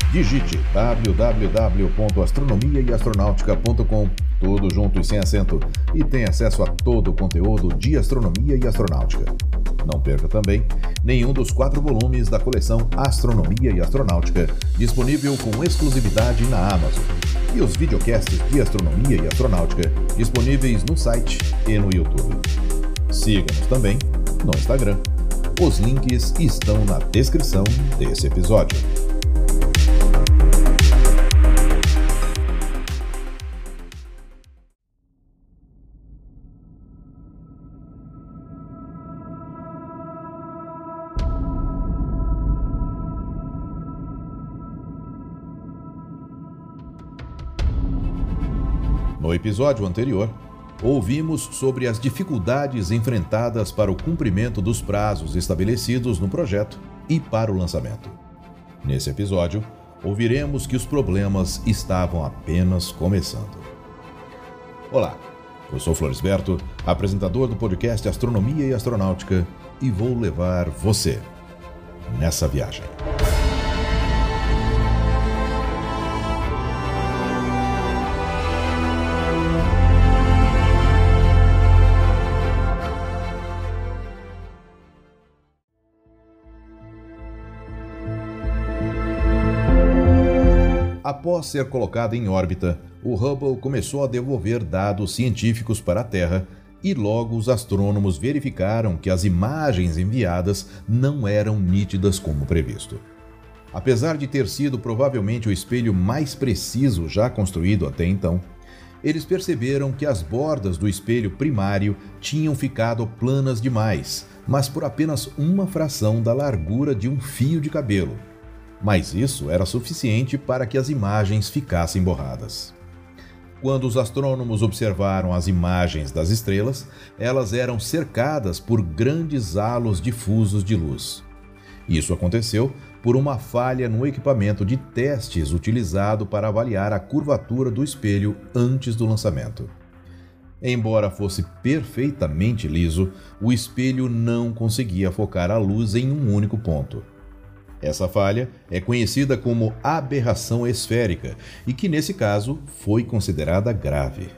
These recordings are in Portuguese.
Digite www.astronomiaeastronautica.com, tudo junto e sem acento, e tenha acesso a todo o conteúdo de astronomia e astronáutica. Não perca também nenhum dos 4 volumes da coleção Astronomia e Astronáutica, disponível com exclusividade na Amazon, e os videocasts de astronomia e astronáutica, disponíveis no site e no YouTube. Siga-nos também no Instagram. Os links estão na descrição desse episódio. No episódio anterior, ouvimos sobre as dificuldades enfrentadas para o cumprimento dos prazos estabelecidos no projeto e para o lançamento. Nesse episódio, ouviremos que os problemas estavam apenas começando. Olá, eu sou Florisberto, apresentador do podcast Astronomia e Astronáutica, e vou levar você nessa viagem. Após ser colocado em órbita, o Hubble começou a devolver dados científicos para a Terra e logo os astrônomos verificaram que as imagens enviadas não eram nítidas como previsto. Apesar de ter sido provavelmente o espelho mais preciso já construído até então, eles perceberam que as bordas do espelho primário tinham ficado planas demais, mas por apenas uma fração da largura de um fio de cabelo. Mas isso era suficiente para que as imagens ficassem borradas. Quando os astrônomos observaram as imagens das estrelas, elas eram cercadas por grandes halos difusos de luz. Isso aconteceu por uma falha no equipamento de testes utilizado para avaliar a curvatura do espelho antes do lançamento. Embora fosse perfeitamente liso, o espelho não conseguia focar a luz em um único ponto. Essa falha é conhecida como aberração esférica e que, nesse caso, foi considerada grave.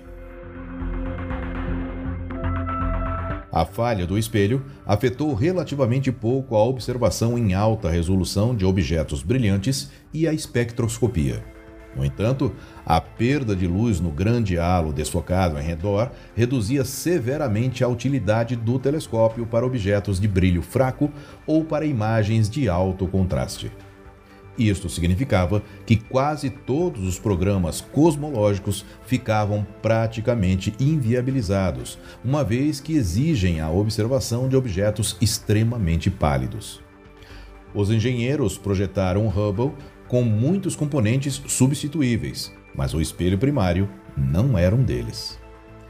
A falha do espelho afetou relativamente pouco a observação em alta resolução de objetos brilhantes e a espectroscopia. No entanto, a perda de luz no grande halo desfocado em redor reduzia severamente a utilidade do telescópio para objetos de brilho fraco ou para imagens de alto contraste. Isto significava que quase todos os programas cosmológicos ficavam praticamente inviabilizados, uma vez que exigem a observação de objetos extremamente pálidos. Os engenheiros projetaram o Hubble com muitos componentes substituíveis, mas o espelho primário não era um deles.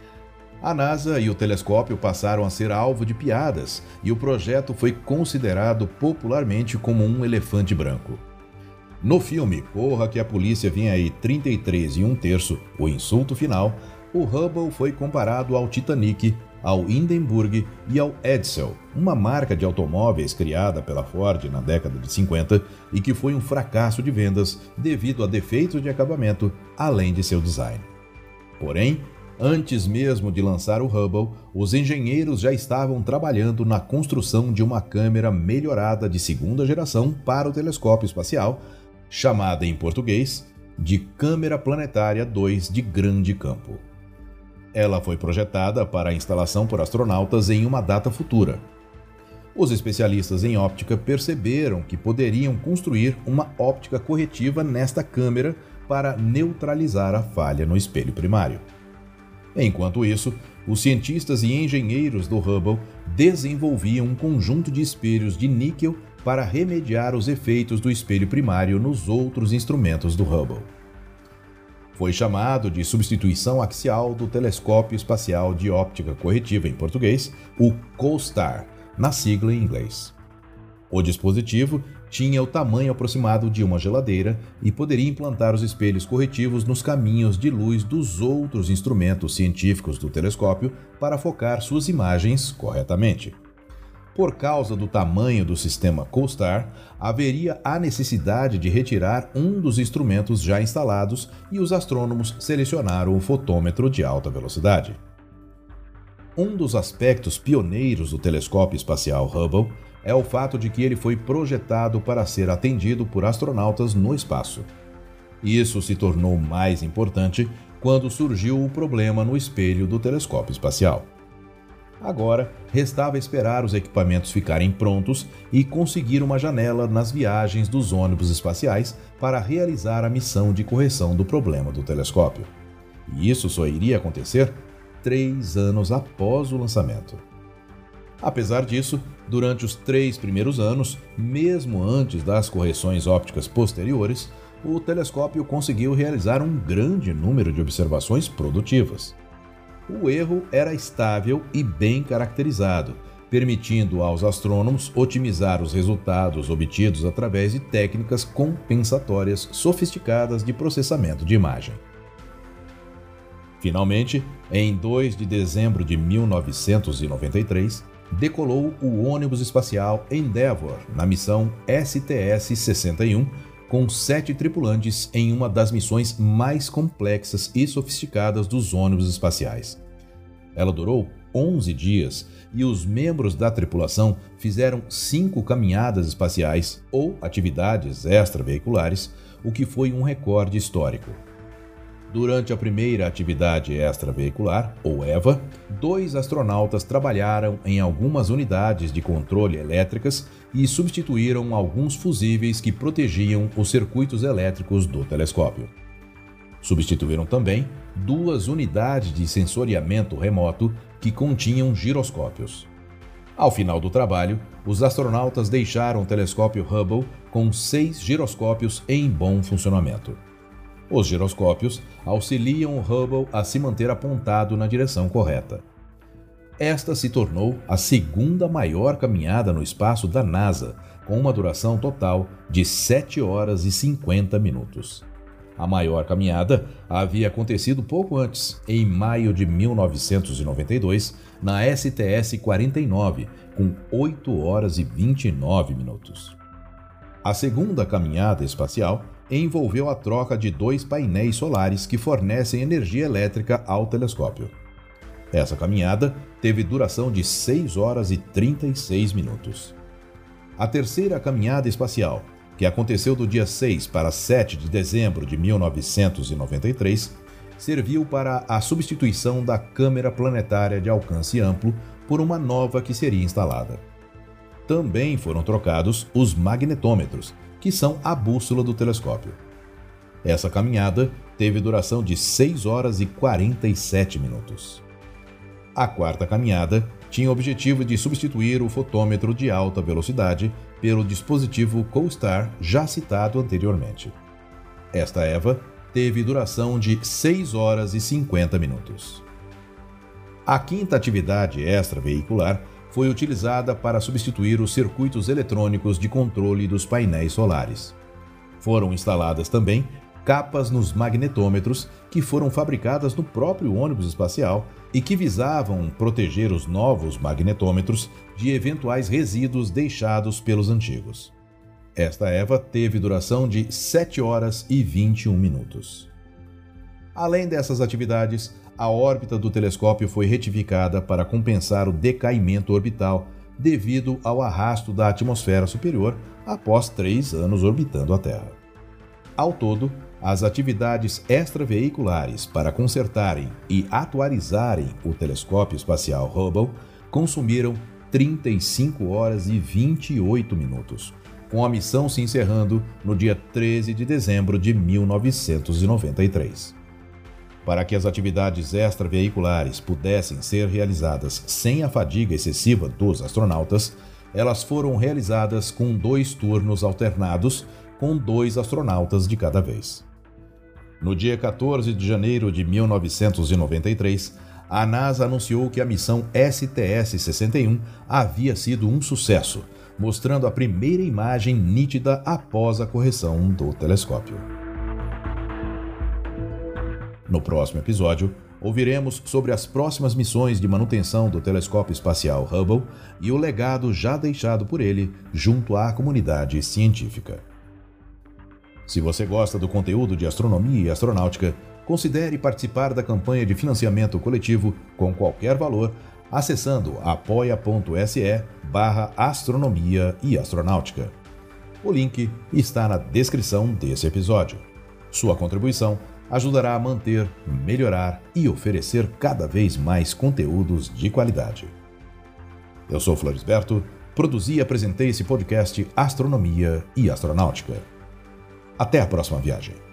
A NASA e o telescópio passaram a ser alvo de piadas e o projeto foi considerado popularmente como um elefante branco. No filme Corra que a Polícia Vem Aí 33 1/3, O Insulto Final, o Hubble foi comparado ao Titanic, ao Hindenburg e ao Edsel, uma marca de automóveis criada pela Ford na década de 50 e que foi um fracasso de vendas devido a defeitos de acabamento, além de seu design. Porém, antes mesmo de lançar o Hubble, os engenheiros já estavam trabalhando na construção de uma câmera melhorada de segunda geração para o telescópio espacial, chamada em português de Câmera Planetária 2 de Grande Campo. Ela foi projetada para a instalação por astronautas em uma data futura. Os especialistas em óptica perceberam que poderiam construir uma óptica corretiva nesta câmera para neutralizar a falha no espelho primário. Enquanto isso, os cientistas e engenheiros do Hubble desenvolviam um conjunto de espelhos de níquel para remediar os efeitos do espelho primário nos outros instrumentos do Hubble. Foi chamado de substituição axial do Telescópio Espacial de Óptica Corretiva em português, o COSTAR, na sigla em inglês. O dispositivo tinha o tamanho aproximado de uma geladeira e poderia implantar os espelhos corretivos nos caminhos de luz dos outros instrumentos científicos do telescópio para focar suas imagens corretamente. Por causa do tamanho do sistema COSTAR, haveria a necessidade de retirar um dos instrumentos já instalados e os astrônomos selecionaram o fotômetro de alta velocidade. Um dos aspectos pioneiros do telescópio espacial Hubble é o fato de que ele foi projetado para ser atendido por astronautas no espaço. Isso se tornou mais importante quando surgiu o problema no espelho do telescópio espacial. Agora, restava esperar os equipamentos ficarem prontos e conseguir uma janela nas viagens dos ônibus espaciais para realizar a missão de correção do problema do telescópio. E isso só iria acontecer 3 anos após o lançamento. Apesar disso, durante os 3 primeiros anos, mesmo antes das correções ópticas posteriores, o telescópio conseguiu realizar um grande número de observações produtivas. O erro era estável e bem caracterizado, permitindo aos astrônomos otimizar os resultados obtidos através de técnicas compensatórias sofisticadas de processamento de imagem. Finalmente, em 2 de dezembro de 1993, decolou o ônibus espacial Endeavour na missão STS-61, com 7 tripulantes em uma das missões mais complexas e sofisticadas dos ônibus espaciais. Ela durou 11 dias e os membros da tripulação fizeram 5 caminhadas espaciais ou atividades extraveiculares, o que foi um recorde histórico. Durante a primeira atividade extraveicular, ou EVA, 2 astronautas trabalharam em algumas unidades de controle elétricas e substituíram alguns fusíveis que protegiam os circuitos elétricos do telescópio. Substituíram também 2 unidades de sensoriamento remoto que continham giroscópios. Ao final do trabalho, os astronautas deixaram o telescópio Hubble com 6 giroscópios em bom funcionamento. Os giroscópios auxiliam o Hubble a se manter apontado na direção correta. Esta se tornou a segunda maior caminhada no espaço da NASA, com uma duração total de 7 horas e 50 minutos. A maior caminhada havia acontecido pouco antes, em maio de 1992, na STS-49, com 8 horas e 29 minutos. A segunda caminhada espacial envolveu a troca de 2 painéis solares que fornecem energia elétrica ao telescópio. Essa caminhada teve duração de 6 horas e 36 minutos. A terceira caminhada espacial, que aconteceu do dia 6 para 7 de dezembro de 1993, serviu para a substituição da câmera planetária de alcance amplo por uma nova que seria instalada. Também foram trocados os magnetômetros, que são a bússola do telescópio. Essa caminhada teve duração de 6 horas e 47 minutos. A quarta caminhada tinha o objetivo de substituir o fotômetro de alta velocidade pelo dispositivo COSTAR já citado anteriormente. Esta EVA teve duração de 6 horas e 50 minutos. A quinta atividade extraveicular foi utilizada para substituir os circuitos eletrônicos de controle dos painéis solares. Foram instaladas também capas nos magnetômetros que foram fabricadas no próprio ônibus espacial e que visavam proteger os novos magnetômetros de eventuais resíduos deixados pelos antigos. Esta EVA teve duração de 7 horas e 21 minutos. Além dessas atividades, a órbita do telescópio foi retificada para compensar o decaimento orbital devido ao arrasto da atmosfera superior após 3 anos orbitando a Terra. Ao todo, as atividades extraveiculares para consertarem e atualizarem o telescópio espacial Hubble consumiram 35 horas e 28 minutos, com a missão se encerrando no dia 13 de dezembro de 1993. Para que as atividades extraveiculares pudessem ser realizadas sem a fadiga excessiva dos astronautas, elas foram realizadas com 2 turnos alternados, com 2 astronautas de cada vez. No dia 14 de janeiro de 1993, a NASA anunciou que a missão STS-61 havia sido um sucesso, mostrando a primeira imagem nítida após a correção do telescópio. No próximo episódio, ouviremos sobre as próximas missões de manutenção do telescópio espacial Hubble e o legado já deixado por ele junto à comunidade científica. Se você gosta do conteúdo de astronomia e astronáutica, considere participar da campanha de financiamento coletivo com qualquer valor acessando apoia.se/astronomia e astronáutica. O link está na descrição desse episódio. Sua contribuição ajudará a manter, melhorar e oferecer cada vez mais conteúdos de qualidade. Eu sou Florisberto, produzi e apresentei esse podcast Astronomia e Astronáutica. Até a próxima viagem.